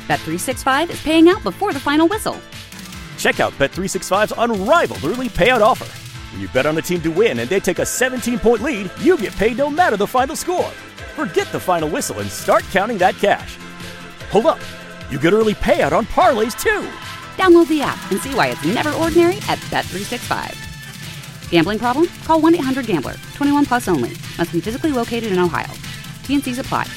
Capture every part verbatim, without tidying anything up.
Bet three sixty-five is paying out before the final whistle. Check out Bet three sixty-five's unrivaled early payout offer. When you bet on a team to win and they take a seventeen-point lead, you get paid no matter the final score. Forget the final whistle and start counting that cash. Hold up. You get early payout on parlays, too. Download the app and see why it's never ordinary at Bet three sixty-five. Gambling problem? Call one eight hundred gambler. twenty-one plus only. Must be physically located in Ohio. T N Cs apply.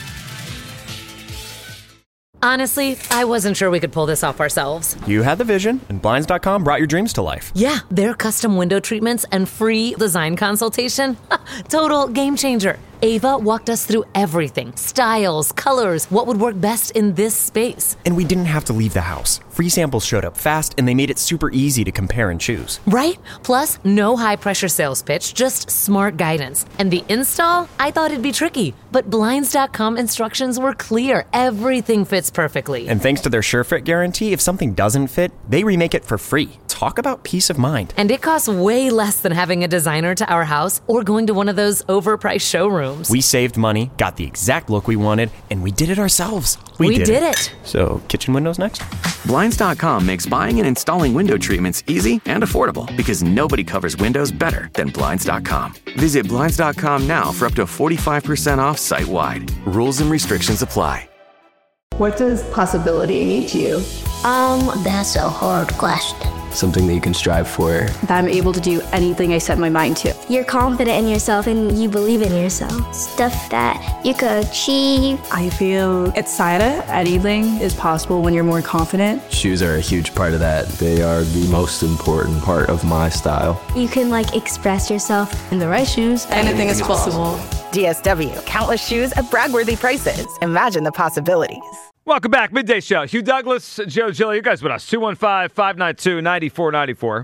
Honestly, I wasn't sure we could pull this off ourselves. You had the vision, and Blinds dot com brought your dreams to life. Yeah, their custom window treatments and free design consultation. Total game changer. Ava walked us through everything. Styles, colors, what would work best in this space. And we didn't have to leave the house. Free samples showed up fast, and they made it super easy to compare and choose. Right? Plus, no high-pressure sales pitch, just smart guidance. And the install? I thought it'd be tricky. But Blinds dot com instructions were clear. Everything fits perfectly. And thanks to their SureFit guarantee, if something doesn't fit, they remake it for free. Talk about peace of mind. And it costs way less than having a designer to our house or going to one of those overpriced showrooms. We saved money, got the exact look we wanted, and we did it ourselves. We, we did, did it. it. So, kitchen windows next? Blinds dot com makes buying and installing window treatments easy and affordable because nobody covers windows better than Blinds dot com. Visit Blinds dot com now for up to forty-five percent off site-wide. Rules and restrictions apply. What does possibility mean to you? Um, that's a hard question. Something that you can strive for. That I'm able to do anything I set my mind to. You're confident in yourself and you believe in yourself. Stuff that you could achieve. I feel excited. Anything is possible when you're more confident. Shoes are a huge part of that. They are the most important part of my style. You can like express yourself. In the right shoes, anything, anything is possible. possible. D S W, countless shoes at brag-worthy prices. Imagine the possibilities. Welcome back. Midday Show. Hugh Douglas, Joe Gilly. You guys with us. two one five, five nine two, nine four nine four.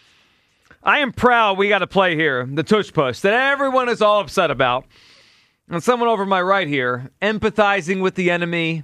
I am proud we got to play here, the tush push, that everyone is all upset about. And someone over my right here, empathizing with the enemy.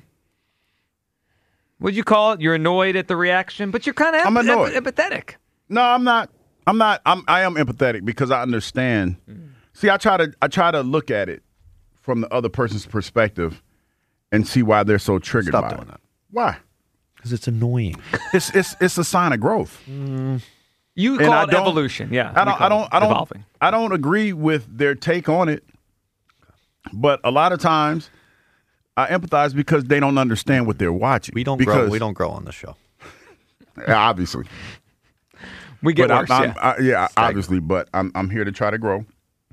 What'd you call it? You're annoyed at the reaction, but you're kind of I'm emp- annoyed. Emp- empathetic. No, I'm not. I'm not. I'm, I am empathetic because I understand. Mm. See, I try to I try to look at it from the other person's perspective and see why they're so triggered Stop by doing it. that. Why? Because it's annoying. It's it's it's a sign of growth. Mm. You And call I it don't- evolution, yeah. I don't. I don't. I don't. Evolving. I don't agree with their take on it, but a lot of times I empathize because they don't understand what they're watching. We don't because, grow. We don't grow on the show. Obviously, we get but worse. I'm, yeah, I'm, I, yeah obviously, but I'm I'm here to try to grow.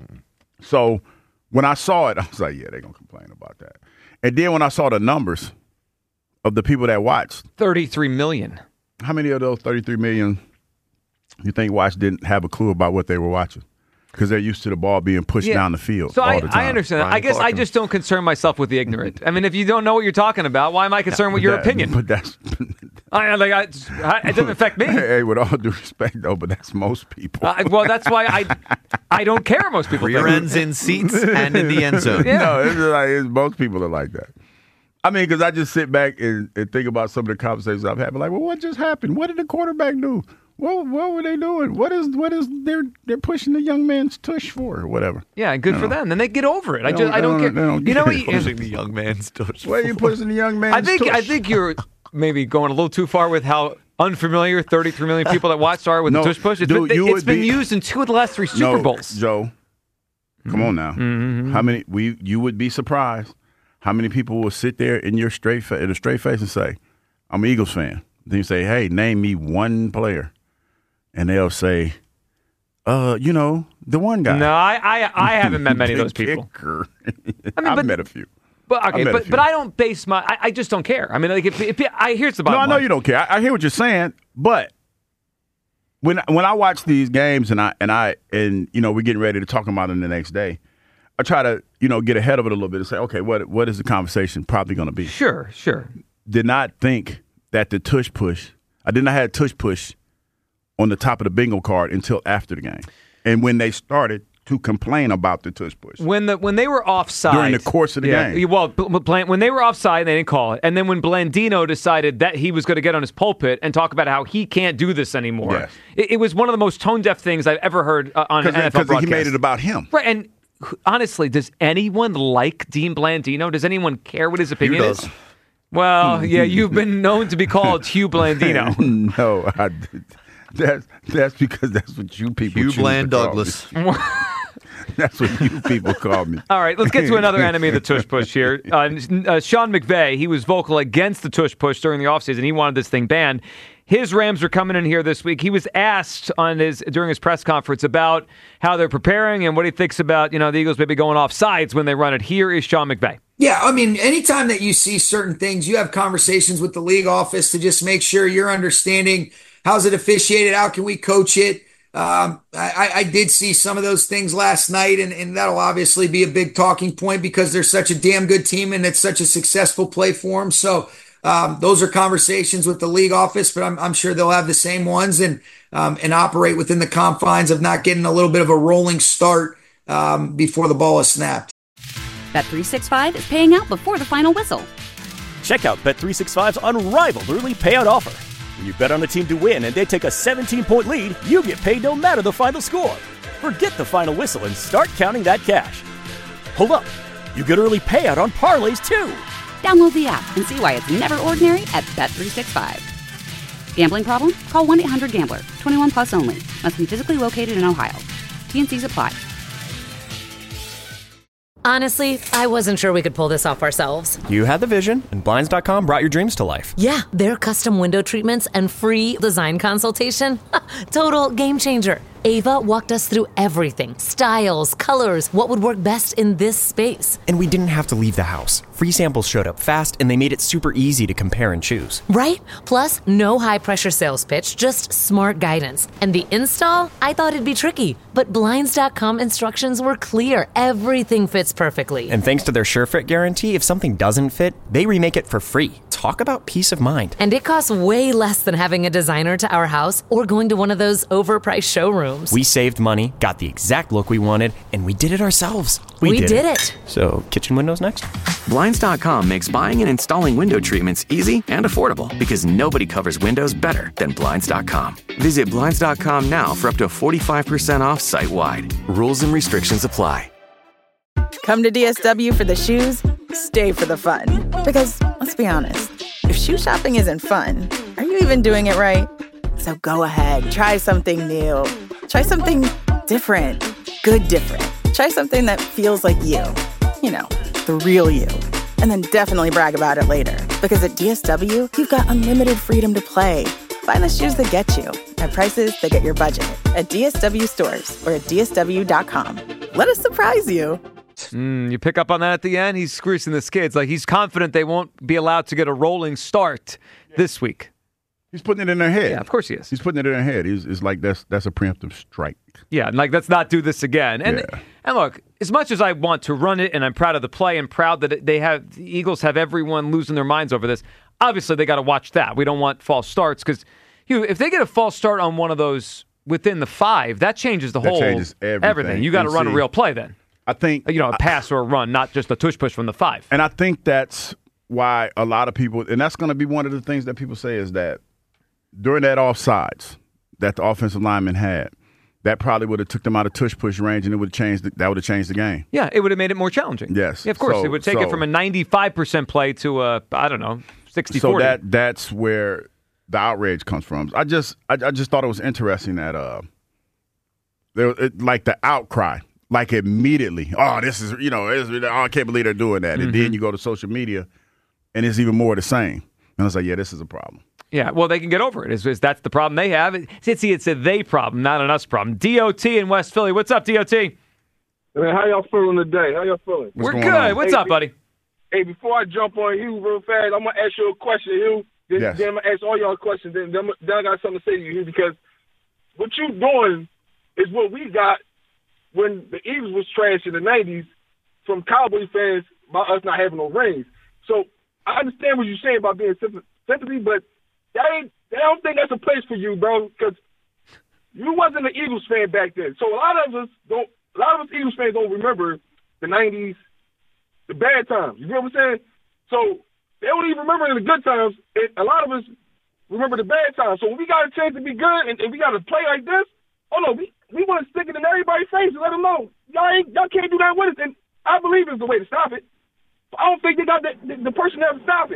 So when I saw it, I was like, yeah, they're gonna complain about that. And then when I saw the numbers of the people that watched, thirty-three million. How many of those thirty-three million you think watched didn't have a clue about what they were watching? Because they're used to the ball being pushed Yeah. down the field So all I, the time. I understand that. Brian I guess I Clark. just don't concern myself with the ignorant. I mean, if you don't know what you're talking about, why am I concerned with your That- opinion? But that's I, like, I, I- it doesn't affect me. Hey, with all due respect, though, but that's most people. Uh, well, that's why I I don't care. Most people Rear think. ends in seats and in the end zone. Yeah. No, it's just like it's, most people are like that. I mean, because I just sit back and, and think about some of the conversations I've had. Like, well, what just happened? What did the quarterback do? What what were they doing? What is what is they're they're pushing the young man's tush for or whatever? Yeah, good You for know. them. Then they get over it. I They just I don't don't- care. they don't you know get what? it. You, Pushing the young man's tush. Where are you pushing the young man's I think tush? I think you're maybe going a little too far with how unfamiliar thirty-three million people that watched are with No, the tush push. It's dude, been, you it's would been be- used in two of the last three Super no, Bowls. Joe, come on now. Mm-hmm. How many? We you would be surprised how many people will sit there in your straight fa- in a straight face and say, "I'm an Eagles fan." Then you say, "Hey, name me one player," and they'll say, "Uh, you know, the one guy." No, I I, I haven't met many of those The people. kicker. I mean, I've but- met a few. But okay, I've met a but few. but I don't base my. I, I just don't care. I mean, like if, if I here's the No, bottom I know line. you don't care. I, I hear what you're saying, but when when I watch these games and I and I and you know we're getting ready to talk about them the next day, I try to you know get ahead of it a little bit and say, okay, what what is the conversation probably going to be? Sure, sure. Did not think that the tush push. I did not have tush push on the top of the bingo card until after the game, and when they started to complain about the tush push. When the when they were offside During the course of the yeah, game. Well, b- b- when they were offside, they didn't call it, and then when Blandino decided that he was going to get on his pulpit and talk about how he can't do this anymore, Yes. it, it was one of the most tone deaf things I've ever heard uh, on an N F L Because broadcast. he made it about him. Right, and honestly, does anyone like Dean Blandino? Does anyone care what his opinion does? is? Well, yeah, you've been known to be called Hugh Blandino. no, I, that's that's because that's what you people Hugh choose Bland to call Douglas. me. That's what you people call me. All right, let's get to another enemy of the tush push here. Uh, uh, Sean McVay, he was vocal against the tush push during the offseason. He wanted this thing banned. His Rams are coming in here this week. He was asked on his during his press conference about how they're preparing and what he thinks about, you know, the Eagles maybe going off sides when they run it. Here is Sean McVay. Yeah, I mean, anytime that you see certain things, you have conversations with the league office to just make sure you're understanding how's it officiated, how can we coach it. Um, I, I did see some of those things last night, and, and that'll obviously be a big talking point because they're such a damn good team and it's such a successful play for them. So um, those are conversations with the league office, but I'm, I'm sure they'll have the same ones and um, and operate within the confines of not getting a little bit of a rolling start um, before the ball is snapped. Bet three sixty-five is paying out before the final whistle. Check out Bet three sixty-five's unrivaled early payout offer. When you bet on a team to win and they take a seventeen-point lead, you get paid no matter the final score. Forget the final whistle and start counting that cash. Hold up. You get early payout on parlays, too. Download the app and see why it's never ordinary at Bet three sixty-five. Gambling problem? Call one eight hundred gambler. twenty-one plus only. Must be physically located in Ohio. T N Cs apply. Honestly, I wasn't sure we could pull this off ourselves. You had the vision, and Blinds dot com brought your dreams to life. Yeah, their custom window treatments and free design consultation. Total game changer. Ava walked us through everything. Styles, colors, what would work best in this space. And we didn't have to leave the house. Free samples showed up fast, and they made it super easy to compare and choose. Right? Plus, no high-pressure sales pitch, just smart guidance. And the install? I thought it'd be tricky. But Blinds dot com instructions were clear. Everything fits perfectly. And thanks to their SureFit guarantee, if something doesn't fit, they remake it for free. Talk about peace of mind. And it costs way less than having a designer to our house or going to one of those overpriced showrooms. We saved money, got the exact look we wanted, and we did it ourselves. We, we did, did it. it. So, kitchen windows next? Blinds dot com makes buying and installing window treatments easy and affordable because nobody covers windows better than Blinds dot com. Visit Blinds dot com now for up to forty-five percent off site-wide. Rules and restrictions apply. Come to D S W for the shoes, stay for the fun. Because, let's be honest, if shoe shopping isn't fun, are you even doing it right? So go ahead, try something new. Try something different. Good different. Try something that feels like you. You know, the real you. And then definitely brag about it later. Because at D S W, you've got unlimited freedom to play. Find the shoes that get you at prices that get your budget at D S W stores or at D S W dot com. Let us surprise you. Mm, you pick up on that at the end? He's greasing the skids. Like he's confident they won't be allowed to get a rolling start this week. He's putting it in their head. Yeah, of course he is. He's putting it in their head. He's, it's like that's that's a preemptive strike. Yeah, and like let's not do this again. And yeah. and look, as much as I want to run it, and I'm proud of the play, and proud that they have the Eagles have everyone losing their minds over this. Obviously, they got to watch that. We don't want false starts because you know, if they get a false start on one of those within the five, that changes the that whole changes everything. everything. You got to run see, a real play then. I think you know a pass or a run, not just a tush push from the five. And I think that's why a lot of people, and that's going to be one of the things that people say is that during that offsides that the offensive lineman had, that probably would have took them out of tush push range, and it would have changed. The, that would have changed the game. Yeah, it would have made it more challenging. Yes, yeah, of course, so, it would take so, it from a ninety-five percent play to a I don't know sixty forty. So that that's where the outrage comes from. I just I, I just thought it was interesting that uh there it, like the outcry. Like immediately, oh, this is, you know, oh, I can't believe they're doing that. Mm-hmm. And then you go to social media, and it's even more the same. And I was like, yeah, this is a problem. Yeah, well, they can get over it. Is, is that's the problem they have? It's, it's a they problem, not an us problem. D O T in West Philly. What's up, D O T? Man, how y'all feeling today? How y'all feeling? What's We're good. On? What's hey, up, buddy? Hey, before I jump on Hugh real fast, I'm going to ask you a question, Hugh. Then, yes. then I'm going to ask all y'all questions. Then, then, then I got something to say to you, Hugh, because what you doing is what we got when the Eagles was trash in the nineties from Cowboy fans about us not having no rings. So I understand what you're saying about being sympathy, but that ain't, I don't think that's a place for you, bro, because you wasn't an Eagles fan back then. So a lot of us don't, a lot of us Eagles fans don't remember the nineties, the bad times. You know what I'm saying? So they don't even remember the good times. And a lot of us remember the bad times. So when we got a chance to be good and, and we got to play like this, oh no, we we want to stick it in everybody's face and let them know y'all ain't y'all can't do that with us. And I believe it's the way to stop it. I don't think they got the, the, the personnel to stop it.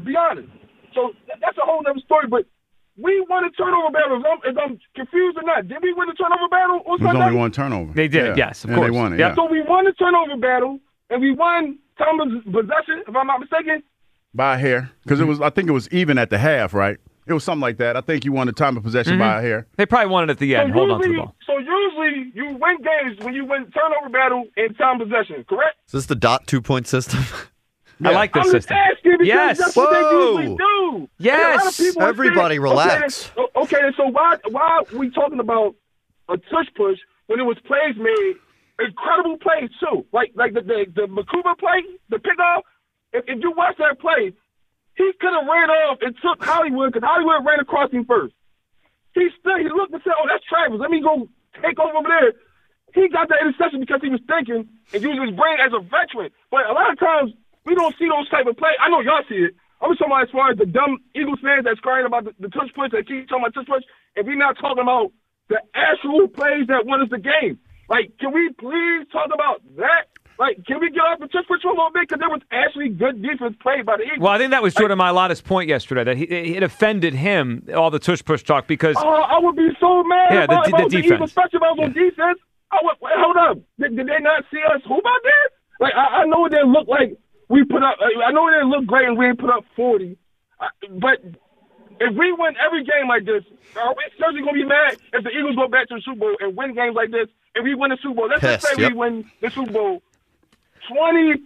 Be honest. So th- that's a whole other story. But we won a turnover battle. If I'm, if I'm confused or not, did we win the turnover battle on It was Sunday? only one turnover. They did, Yeah. yes, of and course. they won it, Yeah. yeah. So we won the turnover battle, and we won time of possession, if I'm not mistaken. By a hair. Because it was, I think it was even at the half, right? It was something like that. I think you won the time of possession Mhm. by a hair. They probably won it at the end. So Hold on to the usually- ball. So usually you win games when you win turnover battle and time possession, correct? Is this the dot two-point system? I like this I'm system. just asking because Yes. that's what they usually Whoa. do. Yes. And a lot of people are Everybody saying, relax. Okay, then- okay, so why why are we talking about a tush push when it was plays made, incredible plays too, like like the the, the Makuba play, the pickoff. If, if you watch that play, he could have ran off and took Hollywood because Hollywood ran across him first. He still he looked and said, "Oh, that's Travis. Let me go take over over there." He got that interception because he was thinking and using his brain as a veteran. But a lot of times we don't see those type of plays. I know y'all see it. I'm talking about as far as the dumb Eagles fans that's crying about the, the touch push, that keep talking about touch push, and we're not talking about the actual plays that won us the game. Like, can we please talk about that? Like, can we get off the touch push for a little bit? Because there was actually good defense played by the Eagles. Well, I think that was Jordan Mailata's point yesterday, that he, it offended him, all the tush push talk, because... Oh, I would be so mad Yeah, about the- if I the was the defense. Eagles, especially if I was on defense. I would, wait, hold up. Did, did they not see us hoop out there? Like, I, I know it didn't look like we put up, I know it didn't look great and we didn't put up forty. Uh, but if we win every game like this, are we certainly going to be mad if the Eagles go back to the Super Bowl and win games like this? If we win the Super Bowl, let's just Pissed, say yep. we win the Super Bowl twenty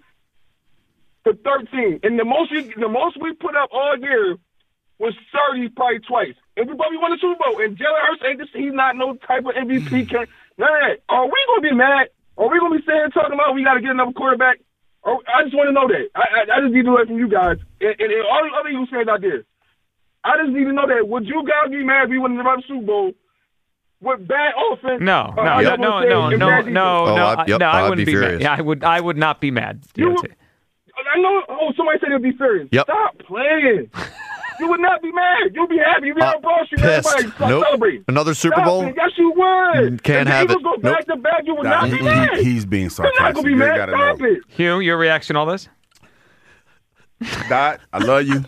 to thirteen. And the most we, the most we put up all year was thirty probably twice. And we probably won the Super Bowl. And Jalen Hurts ain't this, he's not no type of M V P. Can, none of that. Are we going to be mad? Are we going to be sitting here talking about we got to get another quarterback? Or, I just want to know that. I, I, I just need to know that from you guys. And, and, and all the other Eagles fans out there. I just need to know that. Would you guys be mad if we won the Super Bowl with bad offense? No, uh, no, I no, just no, wanna say, no, and no, bad defense? no, Oh, no, I- yep, no, I I'd wouldn't be be, mad. furious. Yeah, I would, I would not be mad. You- D O T. I know. Oh, somebody said it'd be serious. Yep. Stop playing. You would not be mad. You'd be happy. You'd be on Broad Street. Pissed. Everybody start Nope. celebrating. Another Super Stop Bowl? it. Yes, you would. Can't if the have Eagles it. go Nope. back to back, you would Nah, not he- be he- mad. he's being You're not sarcastic. gonna be You mad. gotta Stop know. it. Hugh, your reaction to all this? Dot, I love you.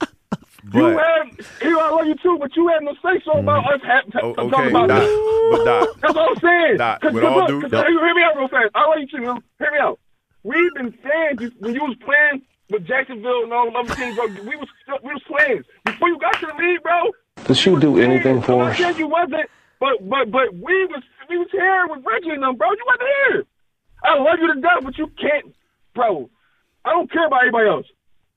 You But, have, Hugh, I love you too, but you had no say so about us ha- t- oh, talking okay, about Dot, this. but Dot, That's all I'm saying. Dot, Cause, with cause all look, due- cause, Dot. hey, hear me out real fast. I love you too. Hugh. Hear me out. We've been fans you- when you was playing with Jacksonville and all the other teams. Bro, we was we was fans before you got to the league, bro. Does she do anything I'm for not us? saying you wasn't, but but but we was we was here with Reggie and them, bro. You wasn't here. I love you to death, but you can't, bro. I don't care about anybody else.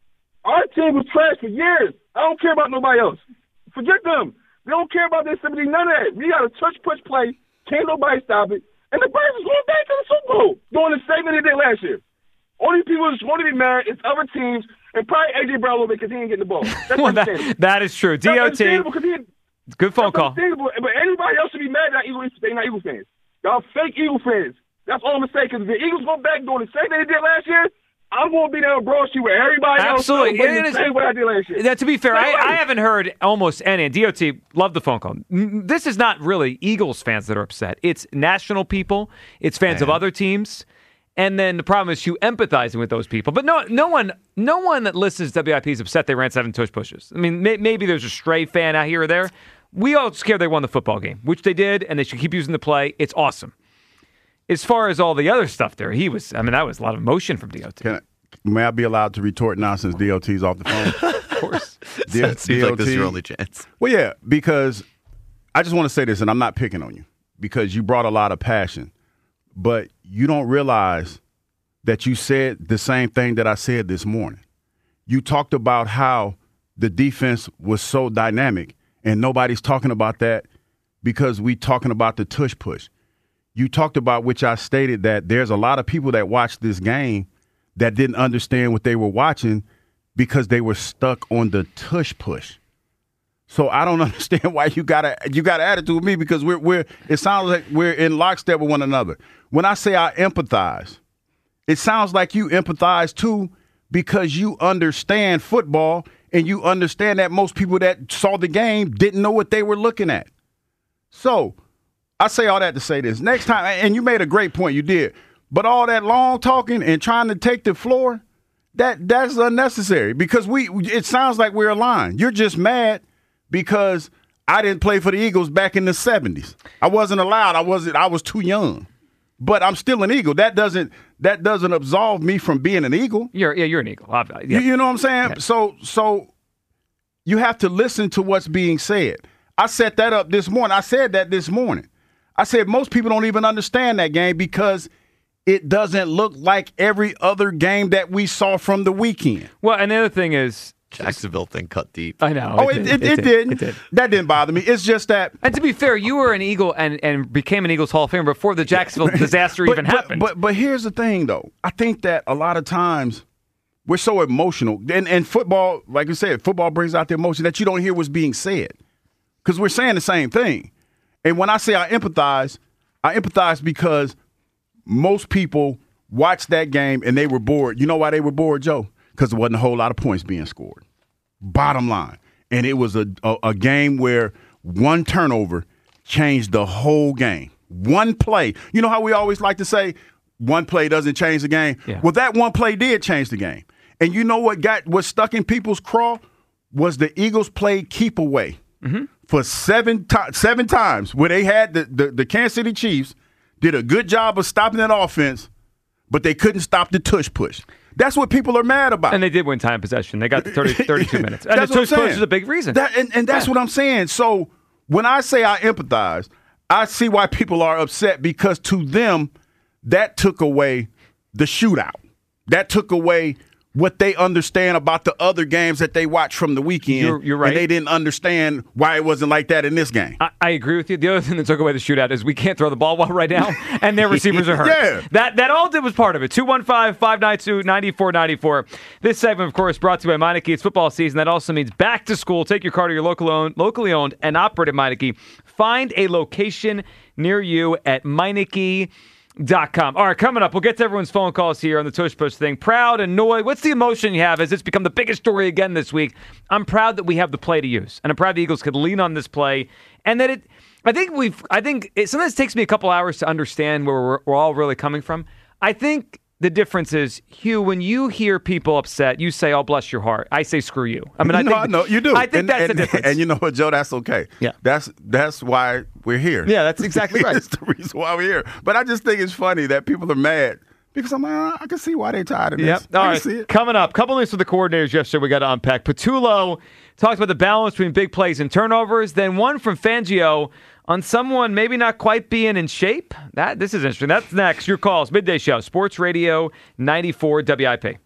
Our team was trash for years. I don't care about nobody else. Forget them. They don't care about their sympathy, none of that. We got a touch push play. Can't nobody stop it. And the Braves is going back to the Super Bowl, doing the same thing they did last year. Only people that's going to be mad is other teams and probably A J Brown a little bit because he ain't getting the ball. That's Well, that, understandable. that is true. That's D O T, understandable 'cause he- good phone That's call. understandable. But anybody else should be mad that Eagles, they not Eagles fans. Y'all fake Eagle fans. That's all I'm going to say. Because if the Eagles go back doing the same thing they did last year, I'm going to be there on Broad Street with everybody Absolutely. else. It The is- same way I did last year. Now, to be fair, Same I, way. I haven't heard almost any. And D O T, love the phone call. N- This is not really Eagles fans that are upset. It's national people. It's fans of other teams. And then the problem is you empathizing with those people. But no, no one, no one that listens to W I P is upset they ran seven tush pushes. I mean, may, maybe there's a stray fan out here or there. We all just care they won the football game, which they did, and they should keep using the play. It's awesome. As far as all the other stuff there, he was. I mean, that was a lot of emotion from D O T. Can I, may I be allowed to retort now since D O T's off the phone? Of course. D- It seems like this is your D O T only chance. Well, yeah, because I just want to say this, and I'm not picking on you, because you brought a lot of passion, but you don't realize that you said the same thing that I said this morning. You talked about how the defense was so dynamic, and nobody's talking about that because we talking about the tush push. You talked about, which I stated, that there's a lot of people that watched this game that didn't understand what they were watching because they were stuck on the tush push. So I don't understand why you got a you got an attitude with me, because we're we're it sounds like we're in lockstep with one another. When I say I empathize, it sounds like you empathize too, because you understand football and you understand that most people that saw the game didn't know what they were looking at. So I say all that to say this. Next time, and you made a great point, you did, but all that long talking and trying to take the floor, That that's unnecessary because we. It sounds like we're aligned. You're just mad because I didn't play for the Eagles back in the seventies. I wasn't allowed. I wasn't. I was too young. But I'm still an Eagle. That doesn't that doesn't absolve me from being an Eagle. You're yeah, you're an Eagle. Uh, yeah. you, you know what I'm saying? Yeah. So so you have to listen to what's being said. I set that up this morning. I said that this morning. I said most people don't even understand that game because it doesn't look like every other game that we saw from the weekend. Well, and the other thing is, Jacksonville thing cut deep. I know. Oh, it, it, it, it, it didn't. It did. That didn't bother me. It's just that. And to be fair, you were an Eagle and, and became an Eagles Hall of Famer before the Jacksonville disaster but, even but, happened. But but here's the thing, though. I think that a lot of times we're so emotional. And, and football, like you said, football brings out the emotion that you don't hear what's being said. Because we're saying the same thing. And when I say I empathize, I empathize because most people watched that game and they were bored. You know why they were bored, Joe? Because there wasn't a whole lot of points being scored. Bottom line. And it was a, a, a game where one turnover changed the whole game. One play. You know how we always like to say one play doesn't change the game? Yeah. Well, that one play did change the game. And you know what got what stuck in people's craw was the Eagles played keep away mm-hmm. for seven, to- seven times where they had the, the, the Kansas City Chiefs did a good job of stopping that offense, but they couldn't stop the tush push. That's what people are mad about. And they did win time possession. They got thirty, thirty-two minutes. And That's the tush what I'm push saying. is a big reason. That, and, and that's yeah. what I'm saying. So when I say I empathize, I see why people are upset because to them, that took away the shootout. That took away what they understand about the other games that they watched from the weekend. You're, you're right. And they didn't understand why it wasn't like that in this game. I, I agree with you. The other thing that took away the shootout is we can't throw the ball well right now, and their receivers are hurt. Yeah. That that all did was part of it. two one five, five nine two, nine four nine four. This segment, of course, brought to you by Meineke. It's football season. That also means back to school. Take your car to your local owned, locally owned and operated Meineke. Find a location near you at Meineke dot com. All right, coming up, we'll get to everyone's phone calls here on the Tush Push thing. Proud, annoyed. What's the emotion you have as it's become the biggest story again this week? I'm proud that we have the play to use, and I'm proud the Eagles could lean on this play, and that it. I think we've. I think it sometimes takes me a couple hours to understand where we're, we're all really coming from. I think the difference is, Hugh, when you hear people upset, you say, "Oh, bless your heart." I say, "Screw you." I mean, I no, think no, you do. I think and, that's and, the difference. And you know what, Joe? That's okay. Yeah, that's that's why we're here. Yeah, that's exactly right. That's the reason why we're here. But I just think it's funny that people are mad because I'm like, I can see why they're tired of this. Yep. All I right. can see it. Coming up, couple news for the coordinators yesterday we got to unpack. Patullo talked about the balance between big plays and turnovers. Then one from Fangio on someone maybe not quite being in shape. That This is interesting. That's next. Your calls. Midday Show. Sports Radio ninety-four W I P.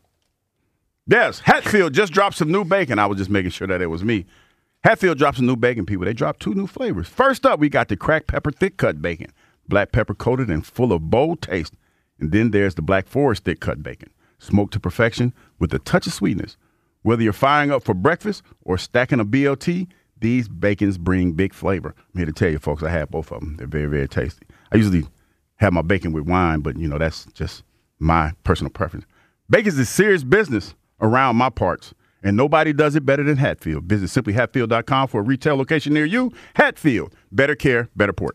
Yes. Hatfield just dropped some new bacon. I was just making sure that it was me. Hatfield dropped some new bacon, people. They dropped two new flavors. First up, we got the cracked pepper thick cut bacon. Black pepper coated and full of bold taste. And then there's the Black Forest thick cut bacon. Smoked to perfection with a touch of sweetness. Whether you're firing up for breakfast or stacking a B L T, these bacons bring big flavor. I'm here to tell you, folks, I had both of them. They're very, very tasty. I usually have my bacon with wine, but, you know, that's just my personal preference. Bacon's is serious business around my parts, and nobody does it better than Hatfield. Visit simply hatfield dot com for a retail location near you. Hatfield, better care, better port.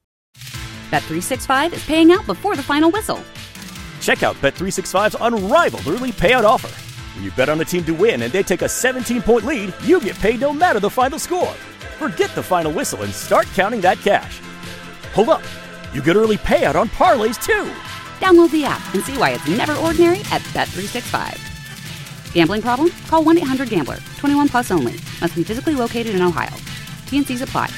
Bet three sixty-five is paying out before the final whistle. Check out Bet three sixty-five's unrivaled early payout offer. When you bet on a team to win and they take a seventeen-point lead, you get paid no matter the final score. Forget the final whistle and start counting that cash. Hold up. You get early payout on parlays, too. Download the app and see why it's never ordinary at Bet three sixty-five. Gambling problem? Call one eight hundred gambler. twenty-one plus only. Must be physically located in Ohio. T N Cs apply.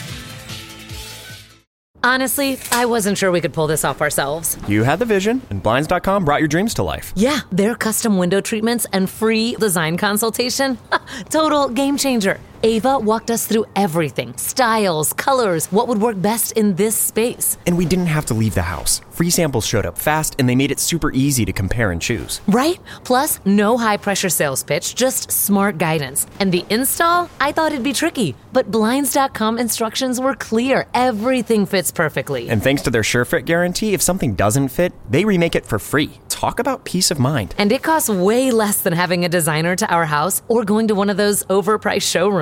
Honestly, I wasn't sure we could pull this off ourselves. You had the vision, and Blinds dot com brought your dreams to life. Yeah, their custom window treatments and free design consultation. Total game changer. Ava walked us through everything. Styles, colors, what would work best in this space. And we didn't have to leave the house. Free samples showed up fast, and they made it super easy to compare and choose. Right? Plus, no high-pressure sales pitch, just smart guidance. And the install? I thought it'd be tricky. But Blinds dot com instructions were clear. Everything fits perfectly. And thanks to their SureFit guarantee, if something doesn't fit, they remake it for free. Talk about peace of mind. And it costs way less than having a designer to our house or going to one of those overpriced showrooms.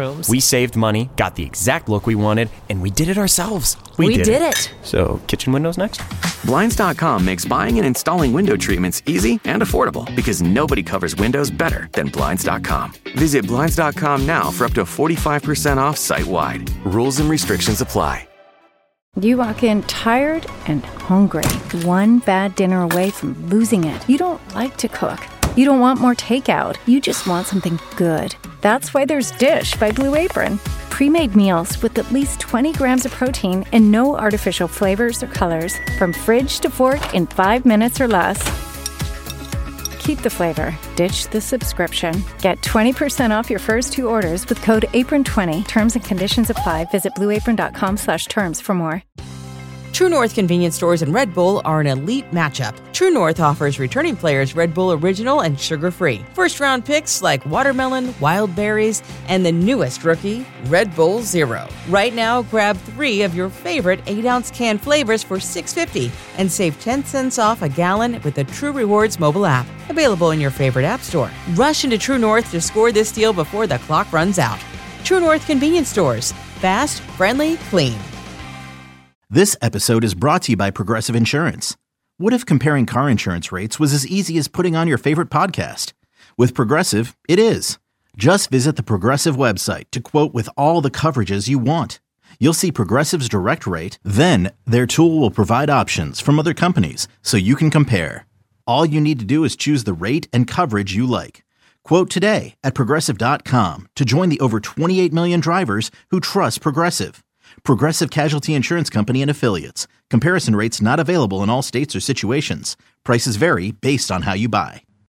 rooms. We saved money, got the exact look we wanted, and we did it ourselves. We, We did, did it. it. So, kitchen windows next? Blinds dot com makes buying and installing window treatments easy and affordable because nobody covers windows better than Blinds dot com. Visit Blinds dot com now for up to forty-five percent off site-wide. Rules and restrictions apply. You walk in tired and hungry, one bad dinner away from losing it. You don't like to cook. You don't want more takeout. You just want something good. That's why there's Dish by Blue Apron. Pre-made meals with at least twenty grams of protein and no artificial flavors or colors. From fridge to fork in five minutes or less. Keep the flavor. Ditch the subscription. Get twenty percent off your first two orders with code apron twenty. Terms and conditions apply. Visit blue apron dot com slash terms for more. True North convenience stores and Red Bull are an elite matchup. True North offers returning players Red Bull Original and sugar-free. First-round picks like watermelon, wild berries, and the newest rookie, Red Bull Zero. Right now, grab three of your favorite eight-ounce can flavors for six dollars and fifty cents and save ten cents off a gallon with the True Rewards mobile app. Available in your favorite app store. Rush into True North to score this deal before the clock runs out. True North convenience stores. Fast, friendly, clean. This episode is brought to you by Progressive Insurance. What if comparing car insurance rates was as easy as putting on your favorite podcast? With Progressive, it is. Just visit the Progressive website to quote with all the coverages you want. You'll see Progressive's direct rate, then their tool will provide options from other companies so you can compare. All you need to do is choose the rate and coverage you like. Quote today at progressive dot com to join the over twenty-eight million drivers who trust Progressive. Progressive Casualty Insurance Company and Affiliates. Comparison rates not available in all states or situations. Prices vary based on how you buy.